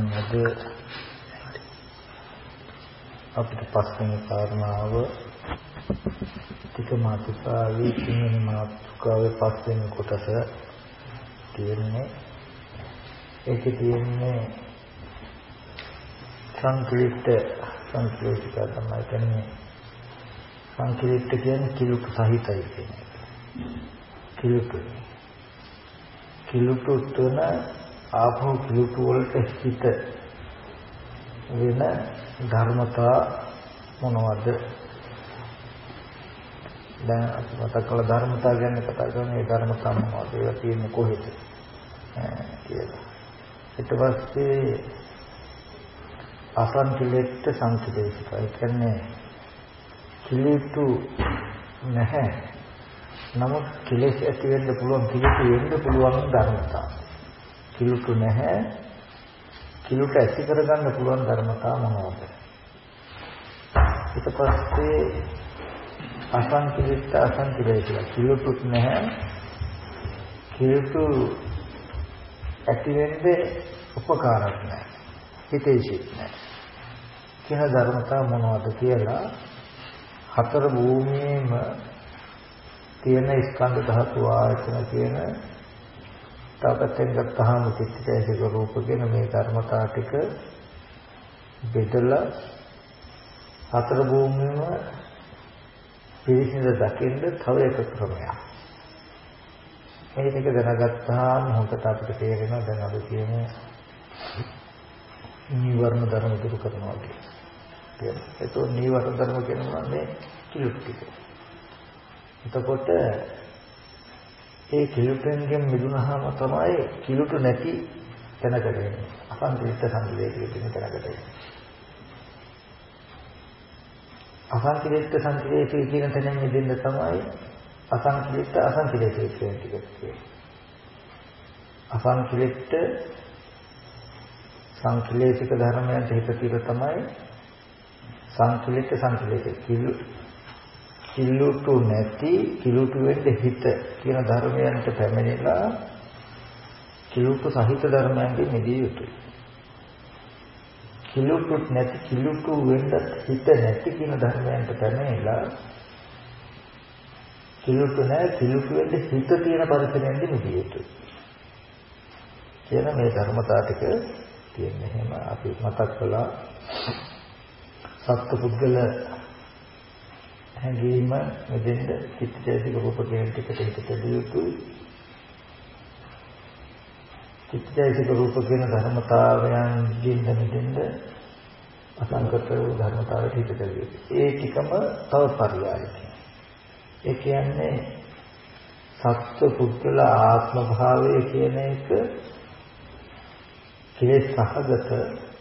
අද අපිට පස්වෙනි කාරණාව ටික මාතෘකාවේ තුන්වෙනි මාතෘකාවේ පස්වෙනි කොටස තියෙන්නේ. ඒකේ තියෙන්නේ සංකීර්ත සංකීර්තික තමයි කියන්නේ. සංකීර්ත කියන්නේ කිලුට සහිතයි කියන්නේ. කිලුට තුන ආපහු කිලුට වලට හිත වෙන ධර්මතා මොනවද? දැන් අපි මතක් කළ ධර්මතා ගැන කතා කරන මේ ධර්මතා මොනවද? ඒවා තියෙන්නේ කොහෙද? කියලා. ඊට පස්සේ අසංකීර්ත සංකීර්තික. ඒ කියන්නේ කිලුට නැහැ. නමුත් කෙලෙස් ඇති වෙන්න පුළුවන් කිලුට වෙන්න පුළුවන් ධර්මතා. කිලුට නැහැ. කිලුට ඇති කරගන්න පුළුවන් ධර්මතා මොනවද? ඊට පස්සේ අසංකීර්ත කිලුට නැහැ. කිලුට ඇති වෙන්නේ උපකාරයක් නැහැ. හිතේශීත් නැහැ. කියන ධර්මතා මොනවද කියලා හතර භූමියේම තියෙන ස්කන්ධ ධාතු ආයතන කියන තාපයෙන් ගත්තාම චිත්තචෛතසික රූප කියන මේ ධර්මතා ටික බෙදලා හතර භූමියම පිරිසිදු දකින්න තව එක ක්‍රමයක්. මේ ටික දැනගත්තාම හොකට අපිට තේරෙනවා දැන් අපි කියන්නේ නීවරණ ධර්ම දුරු කරනවා කියන්නේ. ඒක නීවරණ ධර්ම කියනවා මේ කිලුට් ටික. එතකොට ඒ කිලුටෙන්ගෙන් මිදුනහම තමයි කිලුට නැති තැනකට එන්නේ. අසංකීර්ත සංකීර්ත කියන තැනකට එන්නේ. අසංකීර්ත සංකීර්ත කියන තැනින් මිදෙන්න තමයි අසංකීර්ත කියන ටික කියන්නේ. අසංකීර්ත සංකීර්තික ධර්මයන්ට හිත තිර තමයි සංකීර්ත කිලුටු නැති කිලුටු වෙන්න හිත කියන ධර්මයන්ට පැමිණිලා කිලුටු සහිත ධර්මයන්ගෙන් මිදිය යුතුයි. කිලුටු නැති කිලුටු වෙන්න හිත නැති කියන ධර්මයන්ට පැමිණිලා කිලුටු නැහැ කිලුටු වෙන්න හිත තියෙන පරිසරයෙන් මිදිය යුතුයි. කියන මේ ධර්මතා ටික තියෙන්නේ. එහෙම අපි මතක් කළා සත්පුද්ගල හැඟීම මෙදෙන්න චිත්තචෛතසික රූප කියන ටිකට හිතට දියුතුයි. චිත්තචෛතසික රූප කියන ධර්මතාවයන් දින්දෙන්න අසංකත වූ ධර්මතාවයට හිතට දියුතුයි. ඒ ටිකම තව පරියායයි. ඒ කියන්නේ සත්පුද්ගල ආත්ම භාවය කියන එක කෙලෙස් සහගත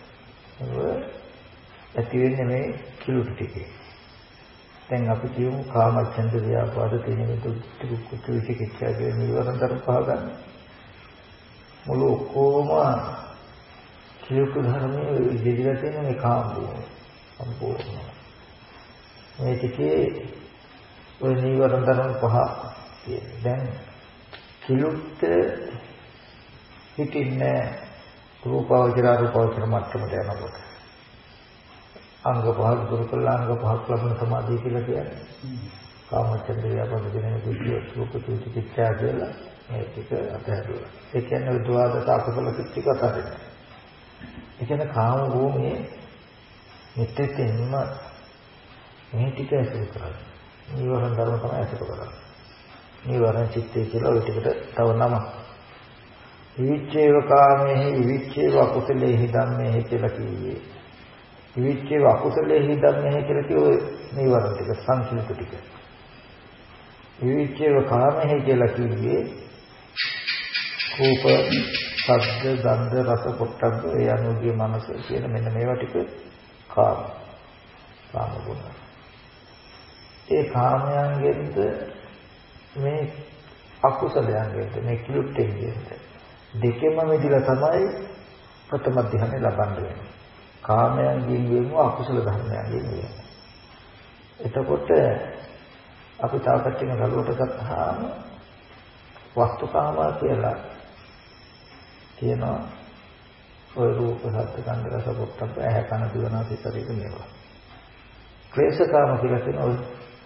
ඇති වෙන්නේ මේ කිලුට ටිකේ. දැන් අපි කියමු කාමච්ඡන්ද ව්‍යාපාද තියෙන කුච්ච විචිකිච්ඡා කියන නීවරණ ධර්ම පහ ගන්න. මුළු ඔක්කොම කිලුට ධර්මයේ ඉදිරියට තියෙන මේ කාම භූමිය සම්පූර්ණ. මේ ටිකේ ඔය නීවරණ ධර්ම පහ තියෙනවා. දැන් කිලුට හිතින්නේ රූපාවචර අරූපාවචර මට්ටමට යනකොට අංග පහක් දුරු කළා අංග පහක් ලබන සමාධිය කියලා කියන්නේ. කාමච්ඡන්ද ව්‍යාපාද කියන විදිය රූප චිත්තා කියලා මේ ටික අතහැරලා. ඒ කියන්නේ ද්වාදස අකුසල ටික අතහැරලා. ඒ කියන්නේ කාම භූමියේ මෙතෙන්ම මේ ටික ඇසුරු කරන්නේ. නීවරණ ධර්ම තමයි ඇසුරු කරන්නේ. නීවරණ චිත්තය කියලා ওই ටිකට තව නමක්. විවිච්ඡේව කාමේහි විවිච්ඡේව අකුසලේහි ධම්මේහි කියලා කිව්වේ. විවිච්ඡේව අකුසලේහි ධම්මේහි කියලා කිව්වේ නීවරණ ටික සංකීර්ත ටික. විවිච්ඡේව කාමේහි කියලා කිව්වේ රූප, ශබ්ද, ගන්ධ, රස, පොට්ටබ්බ ඒ අනුගේ මනස කියන මෙන්න මේවා ටික කාම ගුණ. ඒ කාමයන්ගෙන්ද මේ අකුසලයන්ගෙන්ද මේ කිලුට්ටෙන්ගෙන්ද දෙකෙම මිදලා තමයි ප්‍රථම ධ්‍යානෙ ලබන්න වෙන්නේ. කාමයන්ගෙන් වෙනව අකුසල ධර්මයන්ගෙන් වෙනව. එතකොට අපි තාපච්චින ගලුවට ගත්තාම වස්තුකාම කියලා කියනවා ඔය රූප සත්‍ය ගන්ධ රස පොට්ටබ්බ ඇහැ කන දිව නාසය ශරීර මේවා. ක්ලේශකාම කියලා කියන ඔය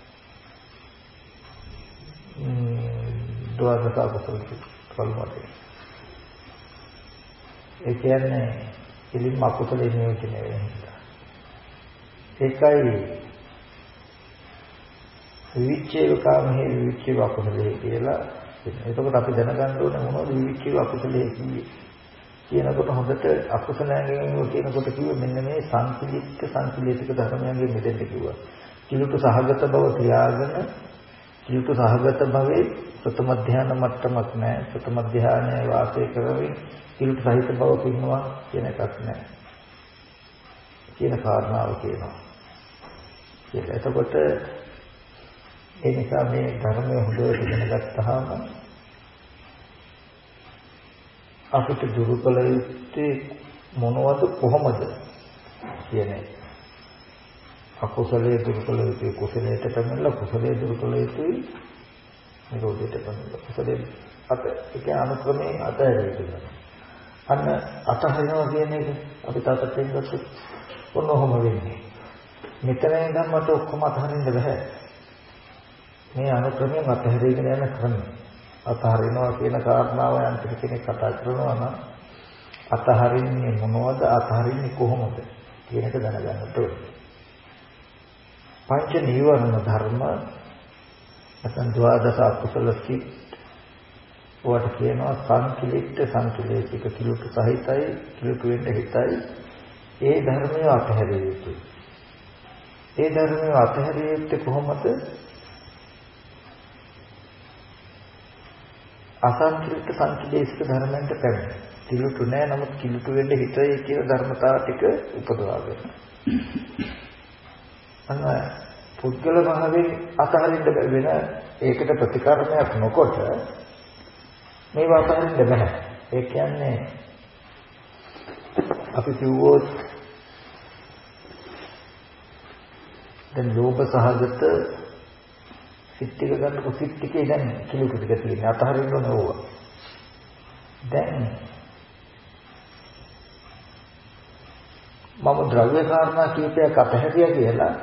ද්වාදස අකුසල කල්පතේ. ඒ කියන්නේ ඉලින් අකුසලේ නියෝජනය වෙනවා. ඒකයි විවිච්ඡේව කාමයේ විවිච්ඡේව අකුසලයේ කියලා. එතකොට අපි දැනගන්න ඕනේ මොනවද විවිච්ඡේව අකුසලයේ කියන්නේ. කියනකොට හොඳට අකුසලයෙන් කියනකොට කිව්වේ මෙන්න මේ සංකීලික ධර්මයන්ගෙන් මෙතෙන්ට කිව්වා. කිලුට සහගත බව තියාගෙන කිලුට සහගත භවයේ ප්‍රථම ධ්‍යාන මට්ටමක් නැහැ. ප්‍රථම ධ්‍යානයේ වාසය කරමින් කිලුට සහිත බව පින්නවා කියන එකක් නැහැ. කියන කාරණාව කියනවා. එතකොට ඒ නිසා මේ ධර්මය හොඳට ඉගෙන ගත්තාම අපිට දුරු කළ යුත්තේ මොනවද කොහොමද කියන්නේ අකුසලයේ දුරු කළ යුත්තේ කුසලයට පැමිණලා කුසලයේ දුරු කළ යුත්තේ නිරෝධයට පැමිණලා කුසලයේ අත ඒක අනුක්‍රමයෙන් අතහැරෙන්න. අන්න අතහරිනවා කියන එක අපි තාත්තෙන් ගත්තොත් කොහොම වෙන්නේ? මෙතන ඉඳන් මට ඔක්කොම අතහරින්න බෑ. මේ අනුක්‍රමයෙන් අතහැරීගෙන යන ක්‍රමය. අතහරිනවා කියන කාරණාව යම් කෙනෙක් කතා කරනවා නම් අතහරින්නේ මොනවද අතහරින්නේ කොහොමද කියන එක දැනගන්න ඕනේ. පංච නීවරණ ධර්ම නැත්නම් ද්වාදස අකුසල සිත් වට කියනවා සංකලේශික කිලුට සහිතයි කිලුට වෙන්න හිතයි ඒ ධර්මය අතහැරිය යුතුයි. ඒ ධර්මය අතහැරිය යුත්තේ කොහොමද? අසංකෘත සංකලේශික ධර්මයන්ට පැමිණ. කිලුටු නෑ නමුත් කිලුටු වෙන්න හිතයි කියන ධර්මතාව ටික උපදවාගෙන. අන්න පුද්ගල භාවයෙන් අතහරින්න වෙන ඒකට ප්‍රතිකර්මයක් නොකොට මේව අතහරින්න බෑ. ඒ කියන්නේ අපි කිව්වොත් දැන් ලෝභ සහගත සිත් ටික ගන්නකො සිත් ටිකේ දැන් කිලුට ටික තියෙන අතහරින්න ඕන ඕවා. දැන් මම ද්‍රව්‍ය කාරණා කීපයක් අතහැරියා කියලා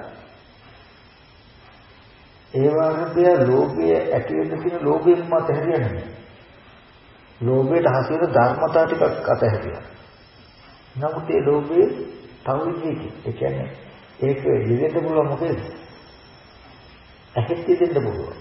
ඒ වගේ ලෝභය ඇති වෙන්න තියෙන ලෝභයෙන්ම අතහැරියා නෙමෙයි. ලෝභයට හසු වෙන ධර්මතා ටිකක් අතහැරියා. නමුත් ඒ ලෝභයේ තව විදිහකින් ඒ කියන්නේ ඒක ඉවෙන්න පුළුවන් මොකද? ඇහෙත් දෙන්න පුළුවන්.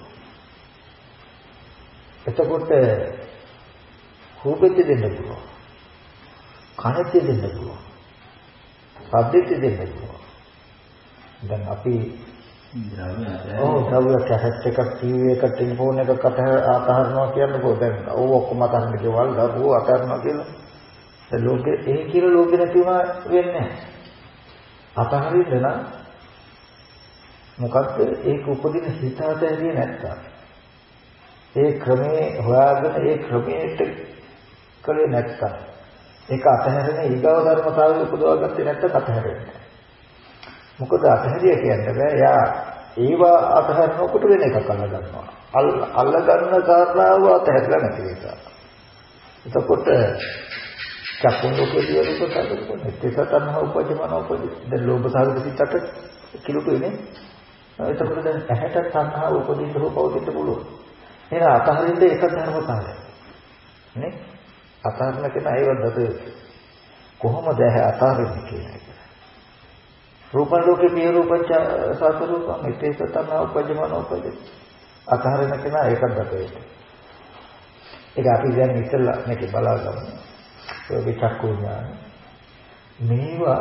එතකොට රූපෙත් දෙන්න පුළුවන්. කනෙත් දෙන්න පුළුවන්. ශබ්දෙත් දෙන්න පුළුවන්. දැන් අපි ද්‍රව්‍ය කැසට් එකක් ටීවී එකක් ටෙලිෆෝන් එකක් අතහරිනවා කියන්නකෝ දැන් ඕව ඔක්කොම අතහරින්න ගෙවල් දරුවෝ අතහරිනවා කියලා. ඒ ලෝකේ ඒ කියලා ලෝකෙ නැති වුණා වෙන්නේ නැහැ. අතහරින්න නම් මොකද්ද ඒක උපදින හිත අතහැරියේ නැත්තම් ඒ ක්‍රමේ හොයාගෙන ඒ ක්‍රමයට කලේ නැත්තම් ඒක අතහැරෙන ඊගව ධර්මතාවය උපදවා ගත්තේ නැත්තම් අතහැරෙන්නේ. මොකද අතහැරිය කියන්නේ බෑ යා ඒවා අතහැරනකොට වෙන එකක් අල්ල ගන්නවා. අල්ල ගන්න කාරණාව අතහැරලා නැති නිසා. එතකොට චක්කුන් ලෝකයේ දියුණුවට අදකොට එතෙස තණ්හ උපජමන උපජ දැන් ලෝභ සාගත සිතට කිලුට වෙන්නේ. එතකොට දැන් ඇහැට තණ්හා උපදින්න පවතින්න පුළුවන්. එහෙනම් අතහරින්න එක ධර්මතාවයක්. නේ? අතහරින කෙනා ඒවත් දත කොහොමද ඇහැ අතහරින්නේ කියන එක. රූප ලෝකේ පිය රූපච්ච සත් රූපම් එතෙස තණ්හා උපජමන උපජ අතහරින කෙනා ඒකත් දත වෙන්නේ. ඒක අපි දැන් ඉස්සෙල්ලා මේක බලාගමු. ඒ චක්කු ඥාන මේවා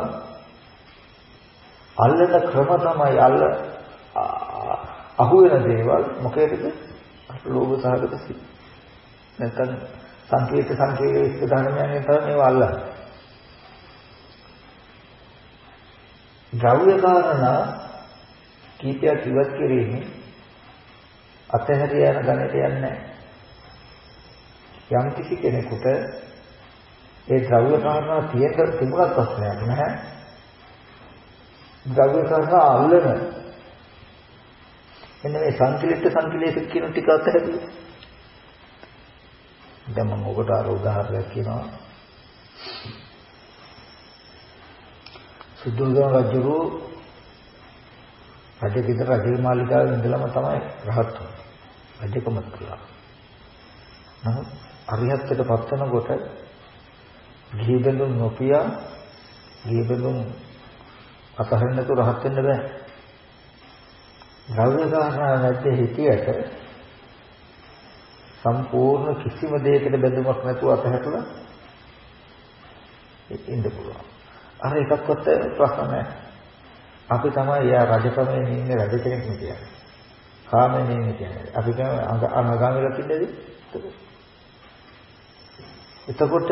අල්ලන ක්‍රම තමයි අහුවෙන දේවල් මොකේද? ලෝභ සහගත සිත්. නැත්නම් සංකේත සංකේත ධර්මයන්ගෙන් තමයි මේවා අල්ලන්නේ. ද්‍රව්‍ය කාරණා කීපයක් ඉවත් කිරීමේ අතහැරිය යන ගණයට යන්නේ නැහැ. යම් කිසි කෙනෙකුට ඒ ද්‍රව්‍ය කාරණා තිබුණත් ප්‍රශ්නයක් නැහැ. ද්‍රව්‍ය කාරණා අල්ලන එන්නේ මේ සංකලේශ කියන ටික අතහැරියොත් දැන් මම ඔබට අර උදාහරණයක් කියනවා. සුද්ධෝදන රජුගේ රජකීතර රජේ මාලිගාවේ ඉඳලම තමයි රහත් වුනේ. රජකමත් කළා. නමුත් අරිහත්ත්වයට පත් වෙනකොට ගිහි බඳුන් නොපියා ගිහි බඳුන් අතහරින්නතු රහත් වෙන්න බෑ. ද්‍රව්‍ය කාරණා නැත්තේ හිතියට සම්පූර්ණ කිසිම දෙයකට බැඳුමක් නැතුව අතහැරලා ඉන්න පුළුවන්. අර එකක්වත් ප්‍රශ්න නැහැ. අපි තමයි යා රජකමේ ඉන්නේ රජ කෙනෙක් කියන්නේ. කාමයේ ඉන්නේ කියන්නේ. අපි කියන්නේ අනාගාමීලා කිව්වේද? එතකොට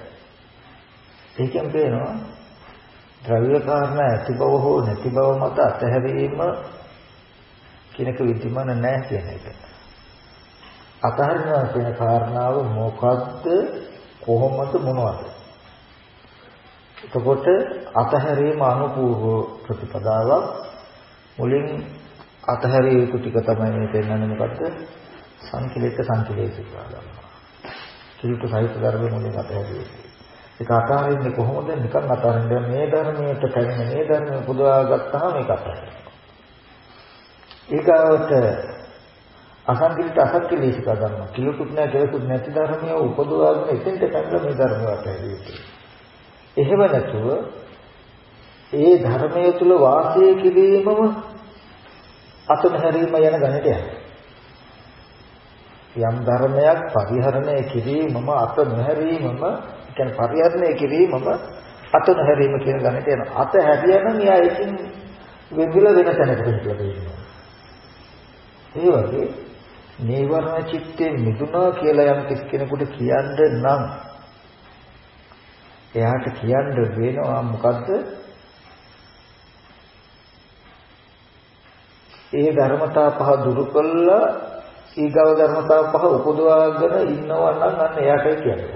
ඒකෙන් පේනවා ද්‍රව්‍ය කාරණා ඇති බව හෝ නැති බව මත අතහැරීම කෙනෙක් විද්‍යමාන නැහැ කියන එක. අතහරිනවා කියන කාරණාව මොකද්ද කොහොමද මොනවද? එතකොට අතහැරීම අනුපූර්ව ප්‍රතිපදාවක් මුලින් අතහැරිය යුතු ටික තමයි මේ දෙන්නන්නේ මොකද්ද? සංකලේශික ගන්නවා. කිලුට සහිත ධර්ම මුලින් අතහැරිය යුතුයි. ඒක අතහරින්නේ කොහොමද? නිකන් අතහරින්නේ මේ ධර්මයට පැමිණ මේ ධර්මය පුදවා ගත්තාම මේක අතහැරෙනවා. ඒකවට අසංකලේශික ගන්නවා. කිලුට නැහැ කෙලෙකුත් නැති ධර්මය උපදවාගෙන එතෙන්ට පැමිණ මේ ධර්මය අතහැරිය යුතුයි. එහෙම නැතුව ඒ ධර්මයේ තුල වාසය කිරීමම අතහැරීම යන ගණයට යනවා. යම් ධර්මයක් පරිහරණය කිරීමම අතහැරීමම කියන්නේ පරිහරණය කිරීමම අතහැරීම කියන ගණයට යනවා. අතහැරියම න්යායකින් වෙන්ගල වෙන තැනකට හිටලා ඒ වගේ නීවරණ චිත්තේ මිදුණා කියලා යම් කෙනෙකුට කියන්න නම් එයාට කියන්න වෙනවා මොකද්ද? ඒ ධර්මතා පහ දුරු කළා ඊගව ධර්මතා පහ උපදවාගෙන ඉන්නවා නම් අන්න එයාටයි කියන්නේ.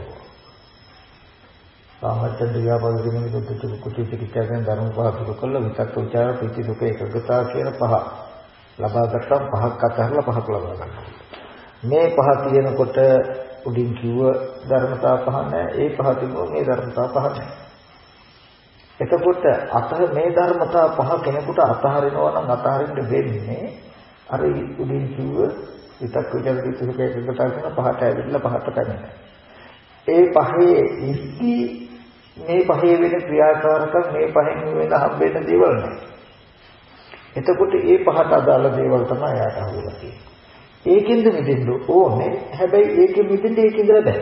සාමච්ඡන්ද ව්‍යාපාද දිනේ දුක්ඛ කුටි පිටිකයන් ධර්ම පහ දුරු කළා විතක් උචාර ප්‍රීති සුඛ ඒකග්ගතා කියන පහ ලබා ගත්තම පහක් අතහැරලා පහක් ලබා ගන්නවා. මේ පහ තියෙනකොට උඩින් කිව්ව ධර්මතා පහ නැහැ. ඒ පහ තිබුණොත් මේ ධර්මතා පහ නැහැ. එතකොට මේ ධර්මතා පහ කෙනෙකුට අතහරිනවා නම් අතහරින්න වෙන්නේ අර උඩින් කිව්ව විතක් විචාර පිටුක එකකට කරන පහට ඇවිල්ලා පහට පැමිණ. ඒ පහේ ඉස්ති මේ පහේ වෙන ක්‍රියාකාරකම් මේ පහෙන් වෙන හම්බෙන්න දේවල් නැහැ. එතකොට ඒ පහට අදාළ දේවල් තමයි යාට අහුවෙලා තියෙන්නේ. ඒකෙන්ද මිදෙන්න ඕනේ. හැබැයි ඒකෙන් මිදෙන්න ඒකෙන්ද බෑ.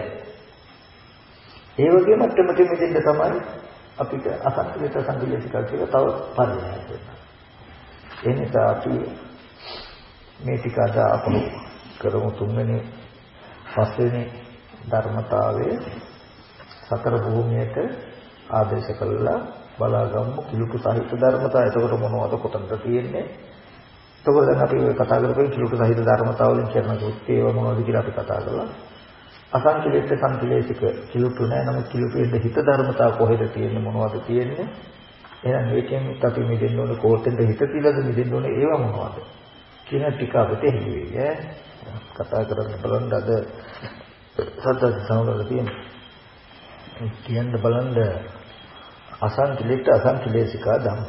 ඒ වගේම මට්ටමට මිදෙන්න තමයි අපිට අසංකලිත සංකලිතික කියලා තව පරිණාමයක් වෙනවා. ඒ නිසා අපි මේ ටික අද අපු කරමු තුන්වෙනි පස්වෙනි ධර්මතාවයේ සතර භූමියට ආදේශ කළා බලාගමු කිලුට සහිත ධර්මතාව. එතකොට මොනවද කොතනද තියෙන්නේ? එතකොට දැන් අපි කතා කරපු කිලුට සහිත ධර්මතාවලින් කියන කෘත්‍ය ඒවා මොනවද කියලා අපි කතා කළා. අසංකලිත සංකලේශික කිලුට නෑ. නමුත් කිලුටේ හිත ධර්මතාව කොහෙද තියෙන්නේ මොනවද තියෙන්නේ? එහෙනම් මේකෙන් අපි මෙදෙන්න ඕනේ කොහෙන්ද හිත තියලාද මෙදෙන්න ඕනේ ඒවා මොනවද? කියන ටික අපිට හිතෙන්නේ ඈ. කතා කරන්න බලන්න අද සත්‍ය සමවල තියෙන්නේ. කියන්න බලන්න අසංකලිත අසංකලේශික ධම්ම.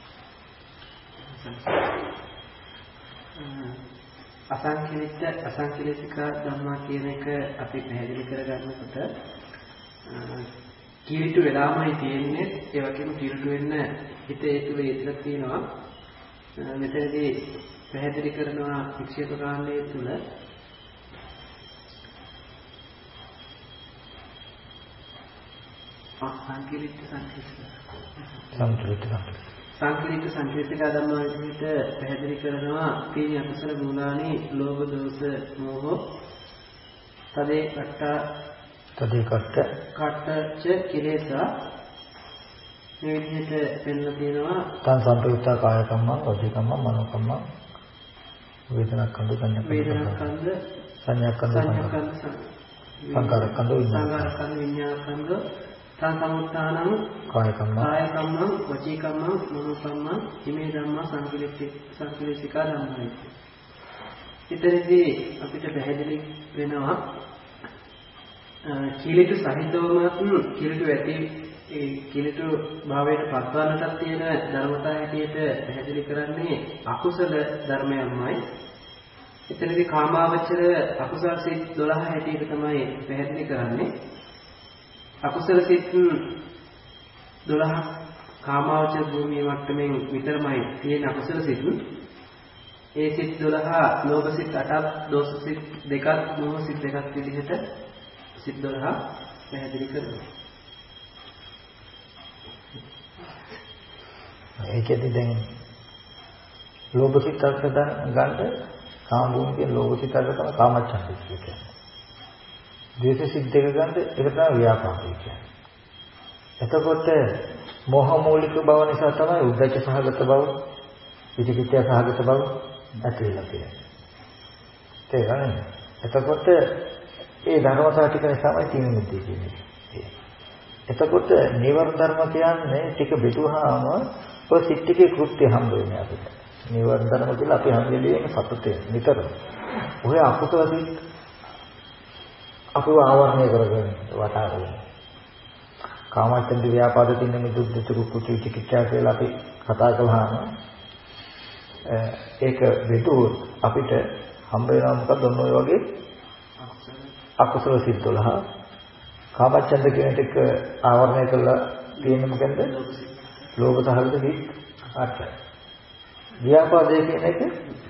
අසංකලිත ධම්මා කියන එක අපි පැහැදිලි කරගන්නකොට කීරිතු වෙලාමයි තියෙන්නේ. ඒ වගේම කීරිතු වෙන්න හිත ඒතුල යෙදලා තියෙනවා. මෙතනදී පැහැදිලි කරනවා වික්ෂේප කාණ්ඩයේ තුල සංකීර්ණ සංකේතික ධර්ම විදිහට පැහැදිලි කරනවා තීන අකුසල මූලානි ලෝභ දෝෂ මෝහ තදේ කට්ටච කිලේසා මේ විදිහට පෙන්නලා තියෙනවා. තන් සම්ප්‍රයුක්ත කාය කම්මං වචී කම්මං මනෝ කම්මං වේදනාකන්ද සංඥාකන්ද සංකාරකන්ද විඤ්ඤාණකන්ද සංසමුත්තානං කාය කම්මං වචී කම්මං මනෝ කම්මං ඉමේ ධම්මා සංකලේශික ධම්මයි. ඊතරදී අපිට පැහැදිලි වෙනවා කීලිත සහිතවම කීලිත ඇති ඒ කිලුට භාවයට පත්වන්නට තියෙන ධර්මතා හැටියට පැහැදිලි කරන්නේ අකුසල ධර්මයන්මයි. එතනදී කාමාවචර අකුසල සිත් 12 හැටියට තමයි පැහැදිලි කරන්නේ. අකුසල සිත් 12 කාමාවචර භූමිය මට්ටමින් විතරමයි තියෙන අකුසල සිත්. ඒ සිත් 12 ලෝභ සිත් 8ක්, දෝෂ සිත් 2ක්, මෝහ සිත් 2ක් විදිහට සිත් 12 පැහැදිලි කරනවා. ඒකෙදි දැන් ලෝභ සිත් අර්ථ ගන්න කාම භූමිකේ ලෝභ සිත් අර්ථ තමයි කාමච්ඡන්දය කියන්නේ. ද්වේෂ සිත් දෙක ගන්න ඒක තමයි ව්‍යාපාදය කියන්නේ. එතකොට මෝහ මූලික බව නිසා තමයි උද්දච්ච සහගත බව, විචිකිච්ඡා සහගත බව ඇති වෙලා තියෙන්නේ. තේරෙනවද? එතකොට ඒ ධර්මතාව ටික නිසාමයි තියෙන මුද්දේ කියන්නේ. එතකොට නිවර්ණ ධර්ම කියන්නේ ටික බෙදුවාම ඔය සිත් ටිකේ කෘත්‍ය හම්බ වෙන්නේ අපිට. නිවර්ණ ධර්ම කියලා අපි හැම වෙලෙම සතුටේ නිතරම. ඔය අකුසල සිත් අපව ආවරණය කරගෙන වටා ගන්න. කාමච්ඡන්ද ව්‍යාපාද තින්න මේ දුක් දුක කුචි චිකිච්ඡා කියලා අපි කතා කළාම ඒක බෙදුවොත් අපිට හම්බ වෙනවා මොකද ඔන්න ඔය වගේ අකුසල සිත් 12 කාමච්ඡන්ද කියන එක ආවරණය කරලා තියෙන්නේ මොකන්ද? ලෝභ සහගත සිත් 8යි. ව්‍යාපාදයේ කියන එක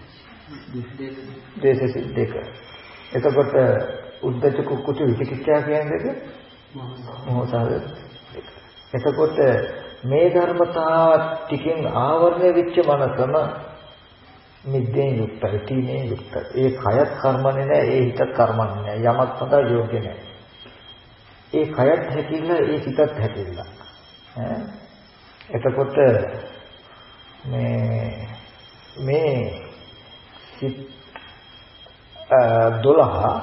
ද්වේෂ සිත් 2. එතකොට උද්ධච්ච කුච්ච විචිකිච්ඡා කියන එක මොහ සහගත 2. එතකොට මේ ධර්මතා ටිකෙන් ආවරණය වෙච්ච මනසම මිද්දෙන් යුක්තයි, තීනේ යුක්තයි. ඒ කයත් කර්මන්නේ නැහැ, ඒ හිතත් කර්මන්නේ නැහැ. යමක් සඳහා යෝග්‍ය නැහැ. ඒ කයත් හැකිලා, ඒ හිතත් හැකිලා. එතකොට මේ සිත් 12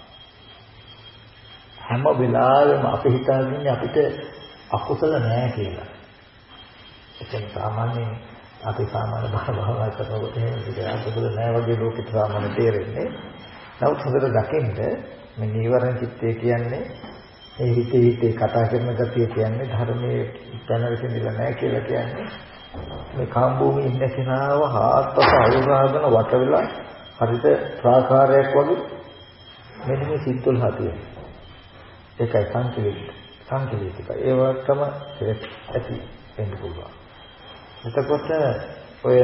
හැම වෙලාවෙම අපි හිතාගන්නේ අපිට අකුසල නැහැ කියලා. එතන සාමාන්‍යයෙන් අපි සාමාන්‍ය භාවනා කරනකොට එහෙම අකුසල නැහැ වගේ ලෝකෙට සාමාන්‍ය තේරෙන්නේ. නමුත් හොඳට දකින්න මේ නීවරණ චිත්තය කියන්නේ ඒ හිතේ කතා කරන ගතිය කියන්නේ ධර්මයේ දැනගැසිලා නැහැ කියලා කියන්නේ. මේ කාම භූමියේ ඉන්න කෙනාව හාත්පස අයුරාගෙන වට වෙලා හරිත ප්‍රාකාරයක් වගේ මෙන්න මේ සිත්තුල් හතිය. ඒකයි සංකේතික. ඒ වගේම ඇති වෙන්න පුළුවන්. එතකොට ඔය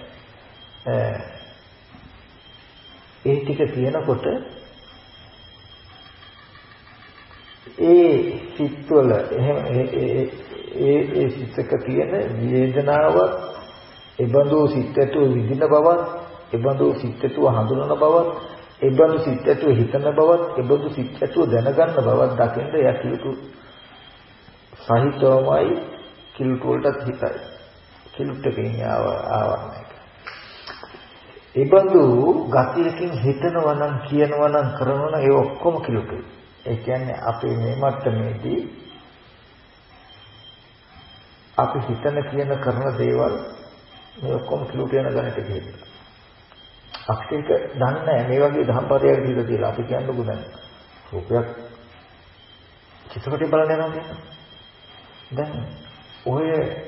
ඒ ටික කියනකොට ඒ සිත්වල එහෙම ඒ සිත්ක තියෙන වේදනාව ඒබඳු සිත්තු විඳින බවත් ඒබඳු සිත්තු හඳුනන බවත් ඒබඳු සිත්තු හිතන බවත් ඒබඳු සිත්තු දැනගන්න බවත් දකින්න යකිලුතු සහිතවමයි කිලුට වලට හිතයි කිලුටකින් ආවරණය ඒබඳු ගතියකින් හිතනවා නම් කියනවා නම් කරනවා නම් ඒ ඔක්කොම කිලුටුයි. ඒ කියන්නේ අපේ මේ මට්ටමේදී අපි හිතන කියන කරන දේවල් මේ ඔක්කොම කිලුට යන ගණිත කියලා. අපිට දන්නේ නැහැ මේ වගේ දහම්පරයක් දීලා තියලා අපි කියන්නකෝ දැන් රූපයක් චිත්‍රපටය බලන්න යනවා කියන්නේ. දැන් ඔය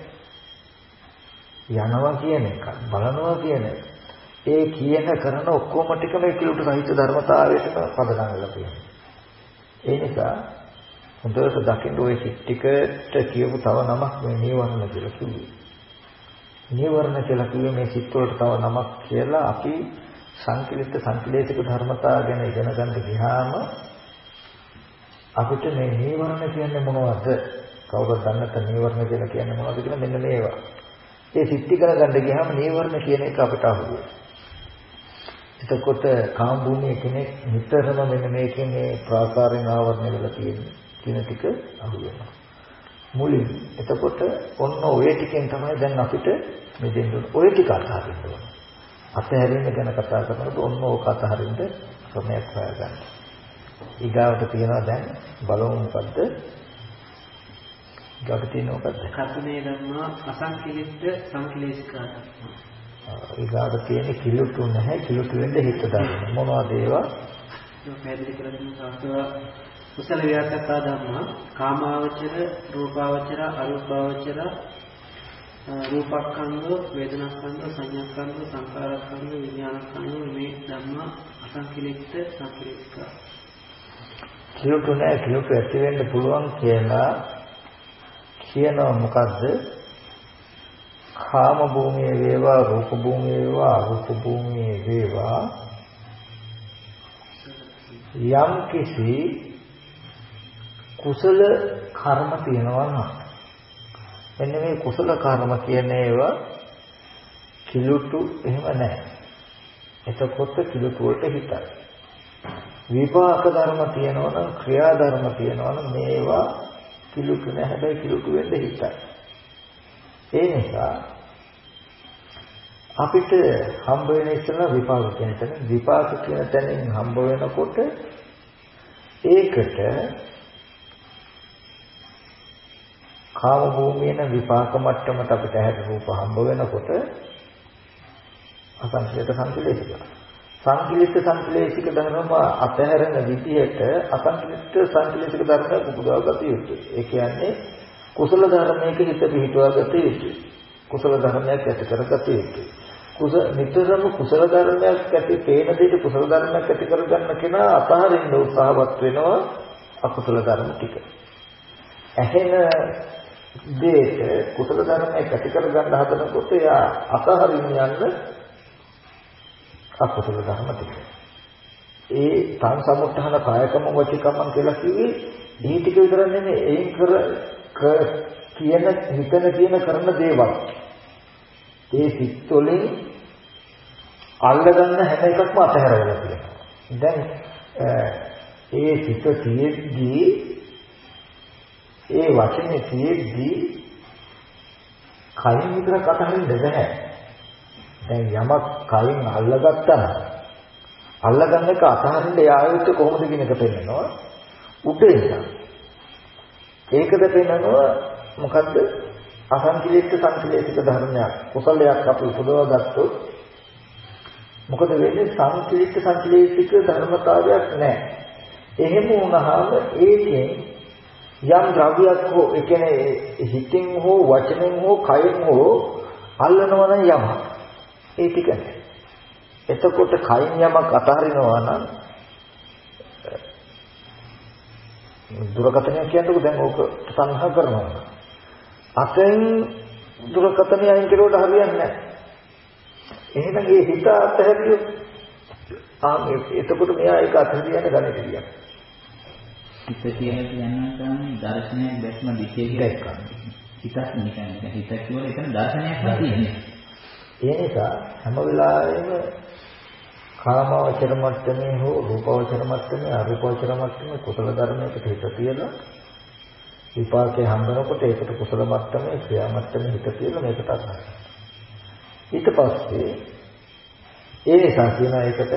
යනවා කියන එක බලනවා කියන එක ඒ කියන කරන ඔක්කොම ටික මේ කිලුට සහිත ධර්මතාවයට පදනම් වෙලා තියෙනවා. ඒ නිසා හොඳට දකින්න ওই සිත්තිකට කියපු තව නමක් මේ නීවරණ කියලා කිව්වේ. නීවරණ කියලා කිව්වේ මේ සිත් වලට තව නමක් කියලා අපි සංකලිත ධර්මතාව ගැන ඉගෙන ගන්න ගියාම අපිට මේ නීවරණ කියන්නේ මොනවද? කවුරුත් දන්නේ නැත්නම් නීවරණ කියලා කියන්නේ මොනවද කියලා මෙන්න මේවා. ඒ සිත් ඉගෙන ගන්න ගියාම නීවරණ කියන එක අපිට අහුවෙයි. එතකොට කාම භූමියේ කෙනෙක් නිතරම මෙන්න මේකෙන් මේ ප්‍රාකාරයෙන් ආවරණය වෙලා තියෙන්නේ කියන ටික අහු වෙනවා. මුලින් එතකොට ඔන්න ඔය ටිකෙන් තමයි දැන් අපිට මේ දෙන්න ඔය ටික අත්හරින්න ඕන. අත්හැරීම ගැන කතා කරනකොට ඔන්න ඕක අත්හරින්න ක්‍රමයක් හොයාගන්න. ඊගාවට තියනවා දැන් බලමු මොකද්ද? ඊගාවට තියෙන මොකද්ද? කර්මයේ ධර්ම අසංකලිත සංකලේශකාරක. ඊගාට තියෙන කිලුටු නැහැ කිලුටු වෙන්න හිත දාන්න මොනවද ඒවා පැහැදිලි කරගන්න සාස්ත්‍රව කුසල ව්‍යාකතා ධම්මා කාමාවචර රූපාවචර අරූපාවචර රූපස්කන්ධ වේදනාස්කන්ධ සංඥාස්කන්ධ සංකාරස්කන්ධ විඥානස්කන්ධ මේ ධම්මා අසංකලිත සංකලිතක කිලුට නැහැ කිලුට ඇති වෙන්න පුළුවන් කියලා කියනවා මොකද්ද කාම භූමියේ වේවා රූප භූමියේ වේවා අරූප භූමියේ වේවා යම් කිසි කුසල කර්ම තියෙනවා නම් එන්න මේ කුසල කර්ම කියන ඒවා කිලුටු එහෙම නැහැ. එතකොට කිලුටු වලට හිතයි. විපාක ධර්ම තියෙනවා නම් ක්‍රියා ධර්ම තියෙනවා නම් මේවා කිලුටු නැහැ. හැබැයි කිලුටු වෙන්න හිතයි. ඒ නිසා අපිට හම්බ වෙන ඉස්සෙල්ලා විපාක කියන තැන විපාක කියන තැනින් හම්බ වෙනකොට ඒකට කාම භූමියේන විපාක මට්ටමට අපිට ඇහැට රූප හම්බ වෙනකොට අසංකලිත සංකලේශික සංකලේශික ධර්ම අතහැරෙන විදිහට අසංකලිත සංකලේශික ධර්ම උපදවා ගත යුතුයි. ඒ කියන්නේ කුසල ධර්මයක හිත පිහිටුවා ගත යුතුයි. කුසල ධර්මයක් ඇති කරගත යුතුයි. නිතරම කුසල ධර්මයක් ඇති පේන දෙයට කුසල ධර්මයක් ඇති කරගන්න කෙනා අතහරින්න උත්සාහවත් වෙනවා අකුසල ධර්ම ටික. ඇහෙන දෙයට කුසල ධර්මයක් ඇති කරගන්න හදනකොට එයා අතහරින්න යන්න අකුසල ධර්ම ටික. ඒ තන් සමුත්හන කායකම වචිකම කියලා කිව්වේ මේ ටික විතර නෙමෙයි එයින් කියන හිතන කියන කරන දේවල්. ඒ සිත් වලින් අල්ලගන්න හැම එකක්ම අතහැරවලා තියෙනවා. දැන් ඒ සිත තියෙද්දී ඒ වචනේ තියෙද්දී කයින් විතරක් අතහරින්න බෑ. දැන් යමක් කයින් අල්ලගත්තා නම් අල්ලගන්න එක අතහරින්න යායුත් කොහොමද කියන එක පෙන්නනවා. උඩේ ඉඳන් ඒකද පෙන්නනවා මොකද්ද? අසංකලිත සංකලේශික ධර්මයක් කුසලයක් අපි උපදවා ගත්තොත් මොකද වෙන්නේ? සංකලිත සංකලේශික ධර්මතාවයක් නැහැ. එහෙම වුණාම ඒකෙන් යම් ද්‍රව්‍යයක් හෝ ඒ කියන්නේ හිතින් හෝ වචනෙන් හෝ කයෙන් හෝ අල්ලනවා නම් යමක් ඒ ටික නැහැ. එතකොට කයින් යමක් අතහරිනවා නම් දුරකථනය කියන්නේ දැන් ඕක සංහා කරනවා. අතෙන් දුරකථනය අයින් කරුවට හරියන්නේ නැහැ. එහෙනම් ඒ හිත අතහැරියොත් එතකොට මෙයා ඒක අතහැරියන්න ගන්නේ කියලා. හිත කියලා කියන්නේ දර්ශනයක් දැක්ම දිශේ කියලා. හිතක් නිකන් හිත කියවල එතන දර්ශනයක් තියෙන්නේ. ඒ නිසා හැම වෙලාවෙම කාමාවචර මට්ටමේ හෝ රූපාවචර මට්ටමේ අරූපාවචර මට්ටමේ කුසල ධර්මයකට හිත තියලා විපාකේ හම්බනකොට ඒකට කුසල මට්ටමේ ක්‍රියා මට්ටමේ හිත තියලා මේකට අරගෙන ඊට පස්සේ ඒ නිසා කියන එකට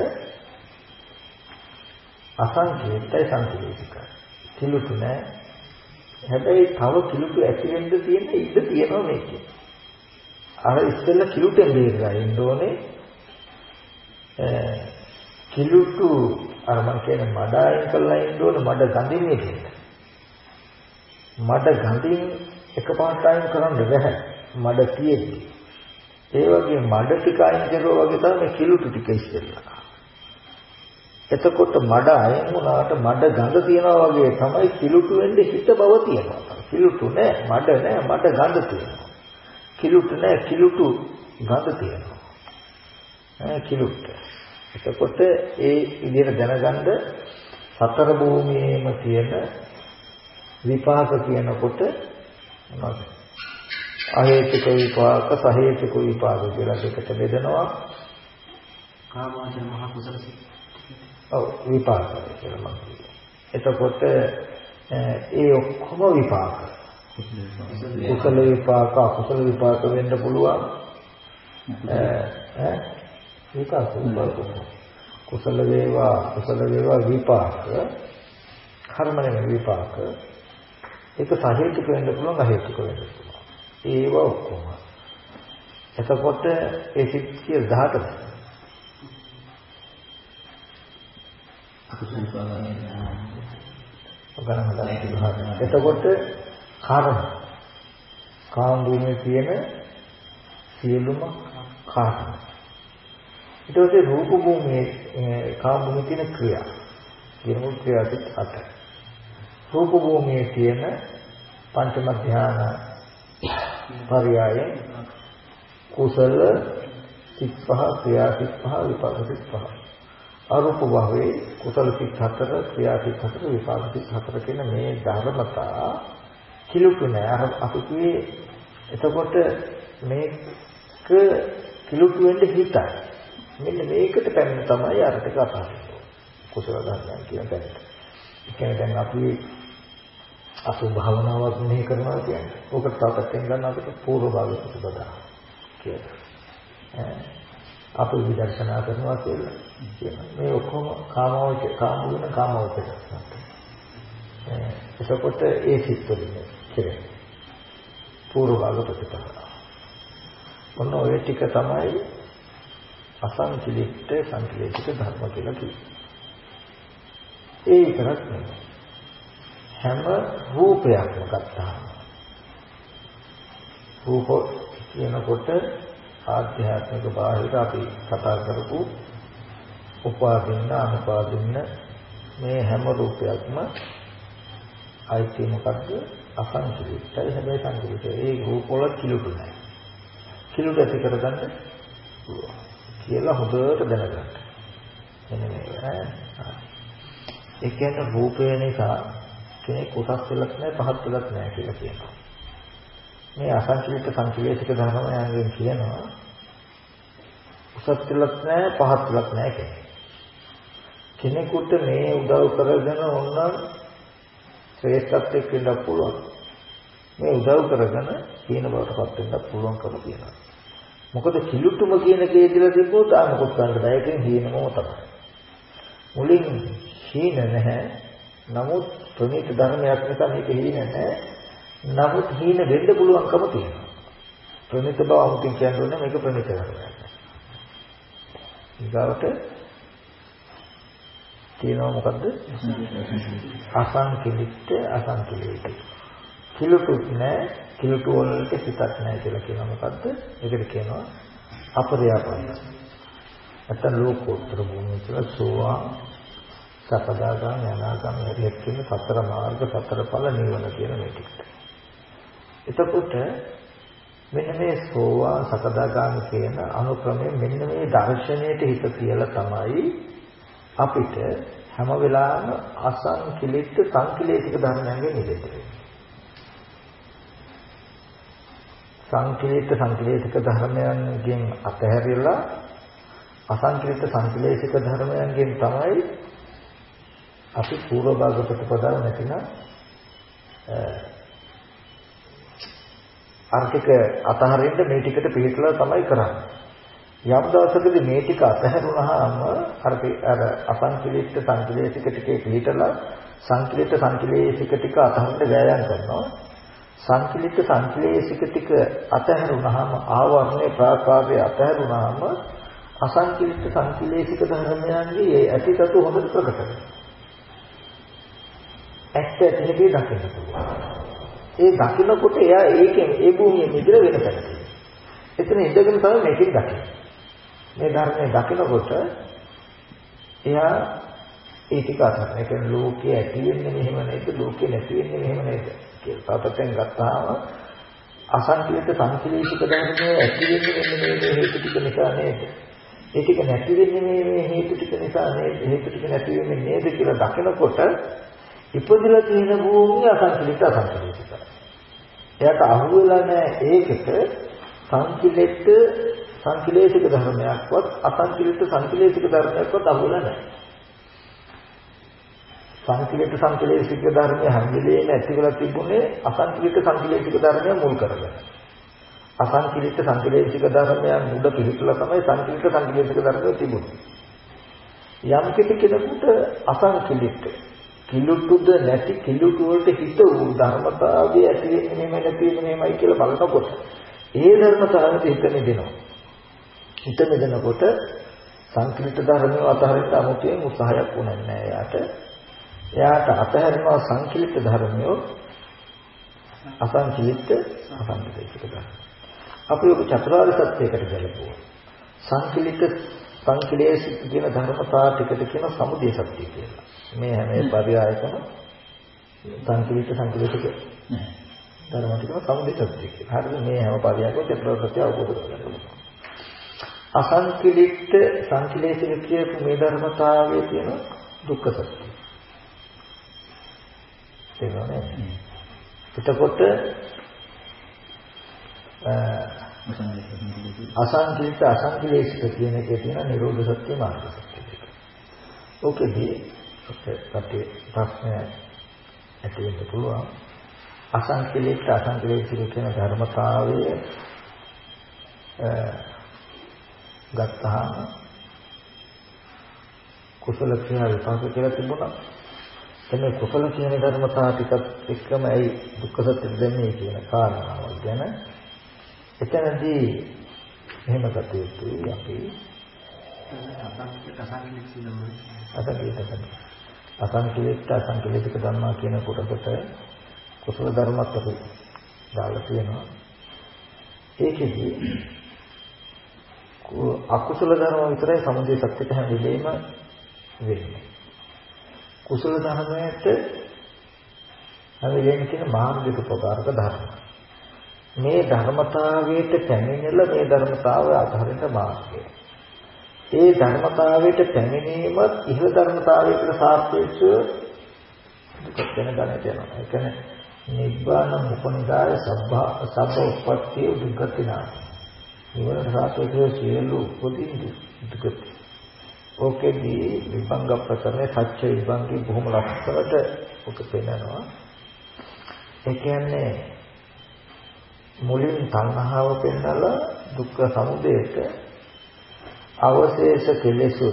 අසංකේතයි සංකේතිකයි කිලුට නෑ. හැබැයි තව කිලුට ඇති වෙන්න තියෙන ඉඩ තියෙනවා මේකේ. අර ඉස්සෙල්ලා කිලුටෙන් බේරලා ඉන්න ඕනේ. කිලුටු අර මම කියන මඩ අයින් කරලා ඉන්න ඕනේ. මඩ ගඳින් ඉන්න. මඩ ගඳින් එකපාරට අයින් කරන්න බැහැ. මඩ තියෙද්දි. ඒ වගේ මඩ ටික අයින් කරුවා වගේ තමයි කිලුටු ටික ඉස්සෙල්ලා. එතකොට මඩ අයින් වුණාට මඩ ගඳ තියනවා වගේ තමයි කිලුටු වෙන්නේ හිත බව තියෙනවා. කිලුටු නෑ, මඩ නෑ, මඩ ගඳ තියෙනවා. කිලුටු නෑ, කිලුටු ගඳ තියෙනවා. කිලුටු. එතකොට ඒ විදිහට දැනගන්න සතර භූමියේම තියෙන විපාක කියනකොට මොනවද? අහේතුක විපාක, සහේතුක විපාක කියලා දෙකට බෙදනවා. කාමාවචර මහ කුසල සිත්. ඔව් විපාක කියලා මම කියනවා. එතකොට ඒ ඔක්කොම විපාක. කුසල විපාක, අකුසල විපාක වෙන්න පුළුවන්. විපාක කුසල වේවා, කුසල වේවා විපාක. කර්ම නෙමෙයි විපාක. ඒක සහේතුක වෙන්න පුළුවන්, අහේතුක වෙන්න පුළුවන්. ඒව ඔක්කොම. එතකොට ඒ සිත් 18ද ගණන් ගන්න. එතකොට කර්ම කාම භූමියේ තියෙන සියලුම කර්ම. ඊට පස්සේ රූප භූමියේ කාම භූමියේ තියෙන ක්‍රියා. කියන ක්‍රියාසිත 8. රූප භූමියේ තියෙන පංචම ධ්‍යාන පරියාය කුසල සිත් 5 ක්‍රියා සිත් 5 විපාක සිත් 5. අරූප භවයේ කුසල සිත් 4 ක්‍රියා සිත් 4 විපාක සිත් 4 කියන මේ ධර්මතා කිලුට නෑ. අර අපි කියේ එතකොට මේක කිලුට වෙන්න හිතයි. මෙන්න මේකට පැමිණ තමයි අර ටික අතහරින්නේ. කුසල ධර්මයන් කියන තැනට. ඒ කියන්නේ දැන් අපි අසු භාවනාවක් මෙහෙ කරනවා කියන්නේ. ඕකට තාපයෙන් ගන්න අපිට පූර්ව භාග ප්‍රතිපදා කියලා. අපි විදර්ශනා කරනවා කියලා කියනවා. මේ ඔක්කොම කාමවච. එතකොට ඒ සිත්වලින් කෙරේ. පූර්ව භාග ප්‍රතිපදා. ඔන්න ඔය ටික තමයි අසංකලිත සංකලිත ධර්ම කියලා කියන්නේ. ඒ විතරක් නෙවෙයි. හැම රූපයක්ම ගත්තාම රූප කියනකොට ආධ්‍යාත්මික බාහිර අපි කතා කරපු උපාදින්න අනුපාදින්න මේ හැම රූපයක්ම අයිති මොකද්ද අසංකලිතයි. හැබැයි සංකලිතයි. ඒ රූප වල කිලුට නැහැ. කිලුට ඇති කරගන්න පුළුවන් කියලා හොඳට දැනගන්න. එන්න මේ ඒ කියන්නේ රූපය නිසා කෙනෙක් උසස් වෙලක් නැහැ පහත් වෙලක් නැහැ කියලා කියනවා. මේ අසංකලිත සංකලේශික ධර්මයන්ගෙන් කියනවා උසස් වෙලක් නැහැ පහත් වෙලක් නැහැ කියන්නේ. කෙනෙකුට මේ උදව් කරගෙන ඕනනම් ශ්‍රේෂ්ඨත්වයට ඉන්න පුළුවන්. මේ උදව් කරගෙන කියන බවටපත් වෙන්න පුළුවන්කම තියෙනවා. මොකද කිලුටුම කියන කේදලා තිබ්බොත් ආනකොත් ගන්න බෑ. ඒකෙන් හීනම තමයි. මුලින් හීන නැහැ. නමුත් ප්‍රණීත ධර්මයක් නිසා මේක හීන නැහැ. නමුත් හීන වෙන්න පුළුවන්කම තියෙනවා. ප්‍රණීත බව අමුතින් කියන්නේ මේක ප්‍රණීත ධර්මයක්. ඊගාවට තියෙනවා මොකද්ද? අසංකලිත. කිලුටුත් නැහැ. කිලුටු වලට සිතක් නැහැ කියලා කියනවා මොකද්ද? ඒකට කියනවා අපරියාපන්න. නැත්නම් ලෝකෝත්තර භූමිය කියලා සෝවාන් සකදාගාමී අනාගාමී හරියට කියන සතර මාර්ග සතර ඵල නිවන කියන මේ ටික. එතකොට මෙන්න මේ සෝවාන් සකදාගාමී කියන අනුක්‍රමයෙන් මෙන්න මේ දර්ශනයට හිත තියලා තමයි අපිට හැම වෙලාවෙම අසංකලිත සංකලේශික ධර්මයන්ගෙන් මිදෙන්නේ. සංකලිත සංකලේශික ධර්මයන්ගෙන් අතහැරිලා අසංකලිත සංකලේශික ධර්මයන්ගෙන් තමයි අපි පූර්ව භාග ප්‍රතිපදාව නැතිනම් අර්ථික අතහරින්න මේ ටිකට පිළිතුරලා තමයි කරන්නේ. යම් දවසකදී මේ ටික අතහැරුණාම අර අසංකලිත සංකලේශික ටිකේ පිළිතුරලා සංකලිත සංකලේශික ටික අතහරින්න වෑයම් කරනවා. සංකලිත සංකලේශික ටික අතහැරුණාම ආවරණේ ප්‍රාකාරය අතහැරුණාම අසංකලිත සංකලේශික ධර්මයන්ගේ ඇතිසතු හොඳට ප්‍රකට වෙනවා. ඇත්ත ඇතිලේ දකින්න පුළුවන්. ඒ දකින්නකොට එයා ඒකෙන් ඒ භූමියේ මිදෙල වෙන තැනක. එතන ඉඳගෙන තමයි මේකෙන් දකින්නේ. මේ ධර්මයේ දකින්නකොට එයා ඒ ටික අතන. ඒ කියන්නේ ලෝකයේ ඇති වෙන්නේ මෙහෙම නේද? ලෝකේ නැති වෙන්නේ මෙහෙම නේද? කියලා තාපයෙන් ගත්තාම අසංකලිත සංකලේශික ධර්මයේ ඇති වෙන්නේ මෙන්න මේ හේතු ටික නිසා නේද? ඒ ටික නැති වෙන්නේ මේ හේතු ටික නිසා නේද? හේතු ටික නැති වෙන්නේ නේද කියලා දකිනකොට ඉපදිලා තියෙන භූමිය අසංකලිත. එයාට අහුවෙලා නැහැ ඒකට සංකලේශික ධර්මයක්වත් අසංකලිත සංකලේශික ධර්මයක්වත් අහුවෙලා නැහැ. සංකලේශික ධර්මය හැංගිලේ නැති වෙලා තිබුණේ අසංකලිත සංකලේශික ධර්මය මුල් කරගෙන. අසංකලිත සංකලේශික ධර්මයන් මුඩ පිළිතුලා තමයි සංකලිත සංකලේශික ධර්මය තිබුණේ. යම් කෙනෙකුට අසංකලිත කිලුටුද නැති කිලුටු වලට හිත වූ ධර්මතාවය ඇති වෙන්නේ මෙහෙම නැති වෙන්නේ මෙහෙමයි කියලා බලනකොට ඒ ධර්මතාවයට හිත මෙදෙනවා. හිත මෙදෙනකොට සංකලිත ධර්මය අතහරින්න අමුතුවෙන් උත්සාහයක් වුණේ නැහැ යාට. එයාට අතහැරෙනවා සංකලිත ධර්මයෝ අසංකලිත ධර්ම. අපි ඔබ චතුරාර්ය සත්‍යයකට ගැලපුවා. සංකලිත සංකලේශ කියන ධර්මතා ටිකට කියන සමුදය සත්‍ය කියලා. මේ හැම පරියායකම සංකලිත ධර්ම ටික සමුදය සත්‍ය කියලා. හරිද? මේ හැම පරියායකම චතුරාර්ය සත්‍ය අවබෝධ කරගන්න. අසංකලිත සංකලේශ කියපු මේ ධර්මතාවයේ තියෙන දුක්ඛ සත්‍ය. තේරුණාද? එතකොට අසංකලිත අසංකලේශිත කියන එකේ තියෙන නිරෝධ සත්‍ය මාර්ග සත්‍ය දෙක. ඕකේදී අපේ ප්‍රශ්නය ඇති වෙන්න පුළුවන්. අසංකලිත අසංකලේශිත කියන ධර්මතාවය ගත්තාම කුසල ක්‍රියා විපාක කියලා තිබුණා. එන්නේ කුසල කියන ධර්මතාව ටිකත් එක්කම ඇයි දුක්ඛ සත්‍ය දෙන්නේ කියන කාරණාව ගැන එතනදී එහෙම කටයුතු අපි අසංකලිත ධර්ම කියන කොටකට කුසල ධර්මත් අපි දාලා තියෙනවා. ඒකෙදී අකුසල ධර්ම විතරයි සමුදය සත්‍යට හැම වෙලේම වෙන්නේ. කුසල ධර්මයට හැම වෙලේම තියෙන මාර්ගික ප්‍රකාරක ධර්ම. මේ ධර්මතාවයට පැමිණෙලා මේ ධර්මතාවය අතහරින්න මාර්ගය. ඒ ධර්මතාවයට පැමිණීමත් ඉහළ ධර්මතාවයකට සාපේක්ෂව දුක වෙන ගණයට යනවා. ඒ කියන්නේ නිබ්බාන උපනිදාය සබ්බ උප්පත්තිය දුක්ඛිනා. නිවනට සාපේක්ෂව සියලු උපදින් දුක. ඕකෙදී විභංග ප්‍රකරණේ සත්‍ය විභංගේ බොහොම ලස්සනට ඔක පෙන්නනවා. ඒ කියන්නේ මුලින් තණ්හාව පෙන්නලා දුක්ඛ සමුදයට අවශේෂ කෙලෙසු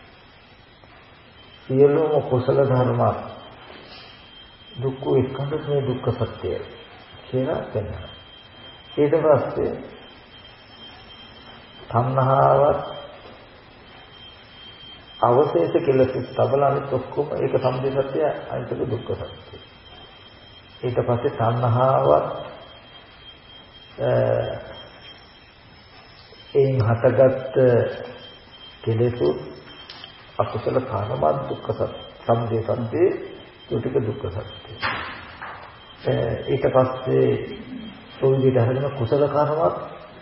සියලුම කුසල ධර්ම දුක්ඛ ස්කන්ධයේ දුක්ඛ සත්‍යය කියලා පෙන්නනවා. ඊට පස්සේ තණ්හාවත් අවශේෂ කෙලෙසු තබලනිත් ඔක්කොම ඒක සමුදය සත්‍යය අනිතක දුක්ඛ සත්‍යය. ඊට පස්සේ තණ්හාවත් එයින් හටගත් කෙලෙසු අකුසල කර්ම දුක්ඛ සමුදය සත්‍යය ටික දුක්ඛ සත්‍යය. ඊට පස්සේ සෝවිදි ධර්ම කුසල කර්මත්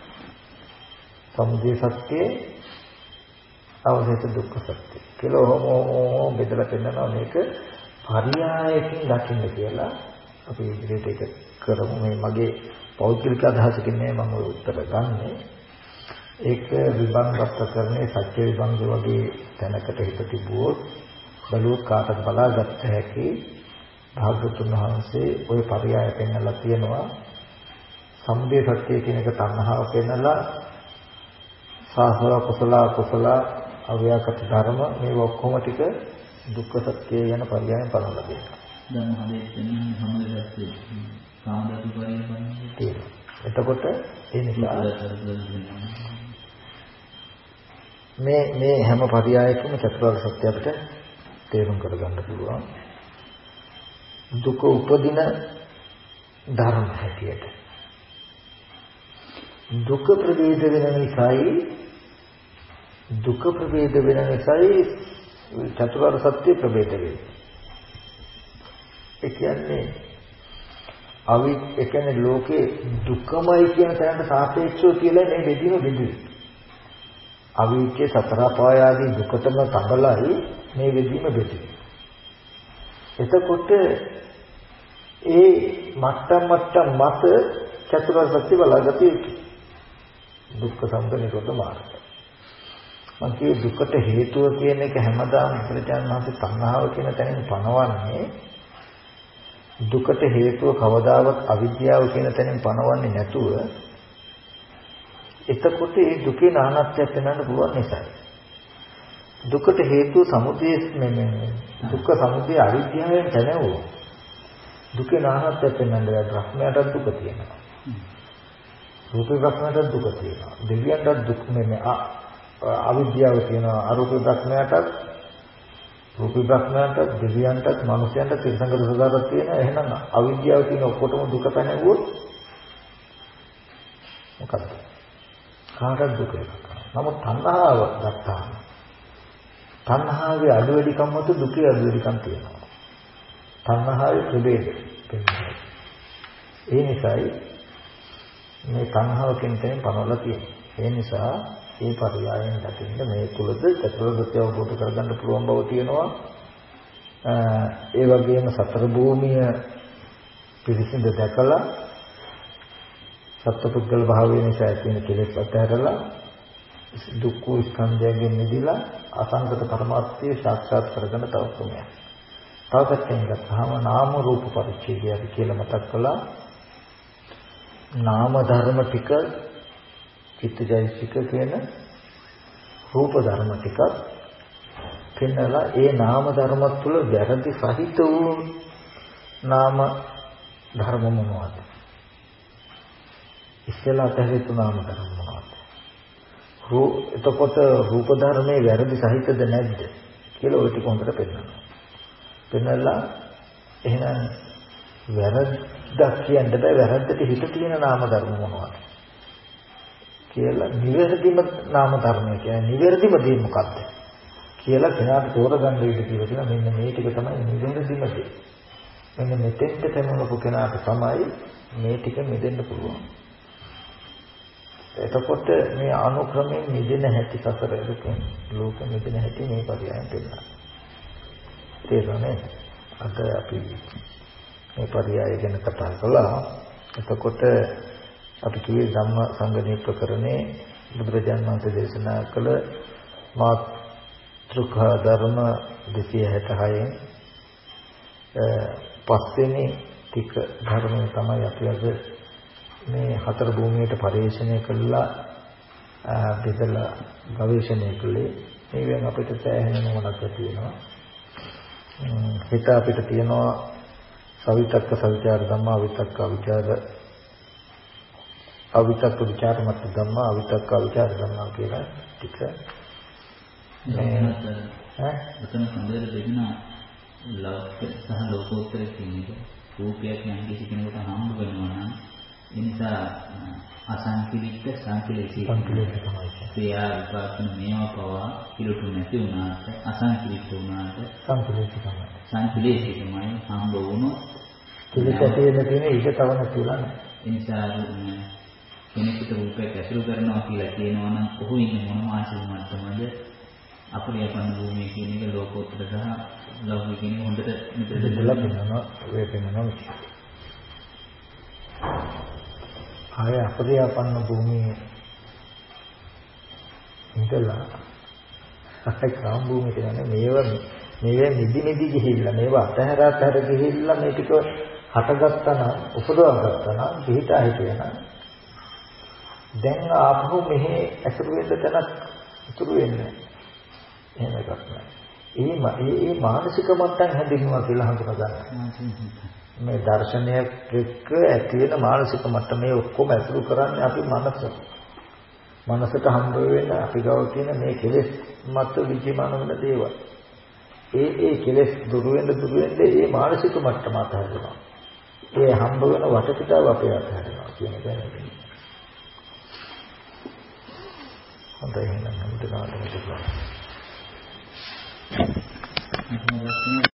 සමුදය සත්‍යය අවශ්‍ය දුක්ඛ සත්‍යය කියලා ඔහොම බෙදලා පෙන්නනවා. මේක පරියායකින් දකින්න කියලා අපි ඉදිරියට ඒක කරමු. මේ මගේ පෞද්ගලික අදහසකින් නේ මම උත්තර ගන්නෙ. ඒක විභංග ප්‍රකරණේ සත්‍ය විභංග වගේ තැනකට හිත තිබුවොත් බලුවොත් කාටත් බලාගත්ත හැකි භාග්‍යවතුන් වහන්සේ ওই පරියාය පෙන්නලා තියෙනවා. සම්බේ සත්‍ය කියන එක තණ්හාව පෙන්නලා සාසව කුසල අව්‍යාකට ධර්ම මේ ඔක්කොම ටික දුක්ඛ සත්‍ය යන පරියායෙන් පනවලා දෙනවා. දැන් හදේන්නේ හැමදේම කාමදතු පරියාය. එතකොට ඒ නිසා මේ හැම පරියායකම චතුරාර්ය සත්‍ය අපිට තේරුම් කරගන්න පුළුවන්. දුක උපදින ධර්ම හැටියට දුක ප්‍රවේද වෙන නිසායි චතුරාර්ය සත්‍ය ප්‍රවේද වෙන්නේ. ඒ කියන්නේ ඒ කියන්නේ ලෝකේ දුකමයි කියන තැනට සාපේක්ෂව කියලා මේ බෙදීම බෙදුවේ. අවිච්ඡේ සතර පාය ආදී දුකටම තබලයි මේ බෙදීම බෙදුවේ. එතකොට ඒ මට්ටම් මත චතුරාර්ය සත්‍ය බලාගත යුතුයි. දුක්ඛ සමුදය නිරෝධ මාර්ගය. මම කියේ දුකට හේතුව කියන එක හැමදාම බුදුරජාණන් වහන්සේ තණ්හාව කියන තැනින් පනවන්නේ. දුකට හේතුව කවදාවත් අවිද්‍යාව කියන තැනින් පනවන්නේ නැතුව එතකොට ඒ දුකේ නානත්වය පෙන්වන්න පුළුවන් නිසායි. දුකට හේතුව සමුදය දුක්ඛ සමුදය අවිද්‍යාවෙන් දැනෙවෝ. දුකේ නානත්වය පෙන්වන්න බ්‍රහ්මයාට දුක තියෙනවා. රූපේ බ්‍රහ්මයාට දුක තියෙනවා. දෙවියන්ට දුක් අවිද්‍යාව තියෙනවා. අරූපේ බ්‍රහ්මයාට රූපී බ්‍රහ්මයන්ට, දෙවියන්ට, මනුෂ්‍යයන්ට තිරසංගත සදාරක් තියෙන. එහෙනම් අවිද්‍යාව කියන ඔක්කොටම දුක පැනෙවුවොත් මොකද්ද? කාටද දුක එකක්. නමුත් තණ්හාව ගත්තාම තණ්හාවේ අඩු වැඩිකම් මත දුකේ අඩු වැඩිකම් තියෙනවා. තණ්හාවේ ප්‍රභේද තියෙනවා. ඒ නිසායි මේ තණ්හාව කෙනෙක්ගෙන් පනවලා තියෙන්නේ. ඒ නිසා ඒ පරියායන දකින්න මේ තුලද චතුරාර්ය අවබෝධ කරගන්න පුළුවන් බව තියෙනවා. ඒ වගේම සතර භූමිය පිරිසිඳ දැකලා සත්පුද්ගල භාවය නිසා තියෙන කෙලෙස් අතහැරලා දුක්ඛ ස්කන්ධයෙන් මිදලා අසංගත පරමාර්ථය සාක්ෂාත් කරගන්න තව ක්‍රමයක්. තව පැත්තකින් ගත්තාම නාම රූප පරිච්ඡේදය කියලා මතක් කළා. නාම ධර්ම ටික චිත්තජෛසික කියන රූප ධර්ම ටිකක් පෙන්නලා ඒ නාම ධර්ම තුළ වැරදි සහිත වූ නාම ධර්ම මොනවද? ඉස්සෙල්ලා තැහෙතු නාම ධර්ම මොනවද? එතකොට රූප ධර්මයේ වැරදි සහිතද නැද්ද කියලා ඔය ටික හොඳට පෙන්නනවා. පෙන්නලා එහෙනම් වැරද්දක් කියන්න බෑ, වැරද්දට හිත තියෙන නාම ධර්ම මොනවද කියලා නිවැරදිම නාම ධර්මය කියන්නේ නිවැරදිම දේ මොකක්ද කියලා කෙනාට තෝරගන්න ඉඩ කියලා තියෙනවා. මෙන්න මේ ටික තමයි නිවැරදිම දේ. මෙන්න මෙතෙන්ට පැමිණපු කෙනාට තමයි මේ ටික මෙදෙන්න පුළුවන්. එතකොට මේ අනුක්‍රමයෙන් මිදෙන හැටි සසර දුකෙන් ලෝක මිදෙන හැටි මේ පරියයන් දෙන්නා. තේරුණේ? අද අපි මේ පරියය ගැන කතා කළා. එතකොට අපි කියේ ධම්ම සංගණී ප්‍රකරණේ බුදුරජාණන් වහන්සේ දේශනා කළ මාතෘකා ධර්ම 266න් පස්වෙනි ටික ධර්මය තමයි අපි අද මේ හතර භූමියට පරිශ්‍රණය කළා බෙදලා ගවේෂණය කළේ. මේවෙන් අපිට සෑහෙන මොනක් තියෙනවා. හිත අපිට තියෙනවා සවිතක්ක සවිචාර ධම්මා, අවිතක්ක විචාර, අවිතක්ක විචාර මත ධම්මා, අවිතක්ක විචාර ධම්මා කියලා ටික. මෙතන සම්බන්ධ දෙන්න ලෞකික සහ ලෝකෝත්තර කියන එක රූපයක් යම් කිසි කෙනෙකුට හම්බ වෙනවා නම් ඒ නිසා අසංකීර්ණ සංකීර්ණ තමයි. ක්‍රියා විපාකන මේවා පවා පිළිටු නැති වුණාට අසංකීර්ණ වුණාට සංකීර්ණ තමයි හම්බ වුණොත් පිළිපැතියෙන තියෙන ඊට තව නැතිලා නෑ. ඒ නිසා කෙනෙකුට රූපයක් ඇසුරු කරනවා කියලා කියනවා නම් ඔහු ඉන්නේ මොන ආශිර්වාද මට්ටමද? අපරියපන්න භූමිය කියන එක ලෝකෝත්තර සහ ලෞකික කියන හොඳට මෙතන දෙලා පෙන්නනවා. ඔය පෙන්නනවා. ආය අපරියපන්න භූමියේ ඉඳලා අයි කාම් භූමිය කියන්නේ මේවා නිදි ගිහිල්ලා මේවා අතහැර ගිහිල්ලා මේ ටික හටගත්තා නම් උපදවා ගත්තා නම් පිටා හිටියනම් දැන් ආපහු මෙහි ඇතුළු වෙන්න තැනක් ඉතුරු වෙන්නේ එහෙම එකක් නෑ. ඒ මානසික මට්ටම් හැදෙනවා කියලා හඳුනා ගන්න. මේ දර්ශනයක් එක්ක ඇති වෙන මානසික මට්ටම මේ ඔක්කොම ඇතුළු කරන්නේ අපි මනසට හම්බ වෙන අපි ගාව තියෙන මේ කෙලෙස් මත විචිමන වෙන දේවල්. ඒ කෙලෙස් දුරු වෙන ඒ මානසික මට්ටම අතහැරෙනවා. ඒ හම්බ වෙන වටපිටාව අපේ අතහැරෙනවා කියන එක නෙමෙයි. හොඳයි එහෙනම්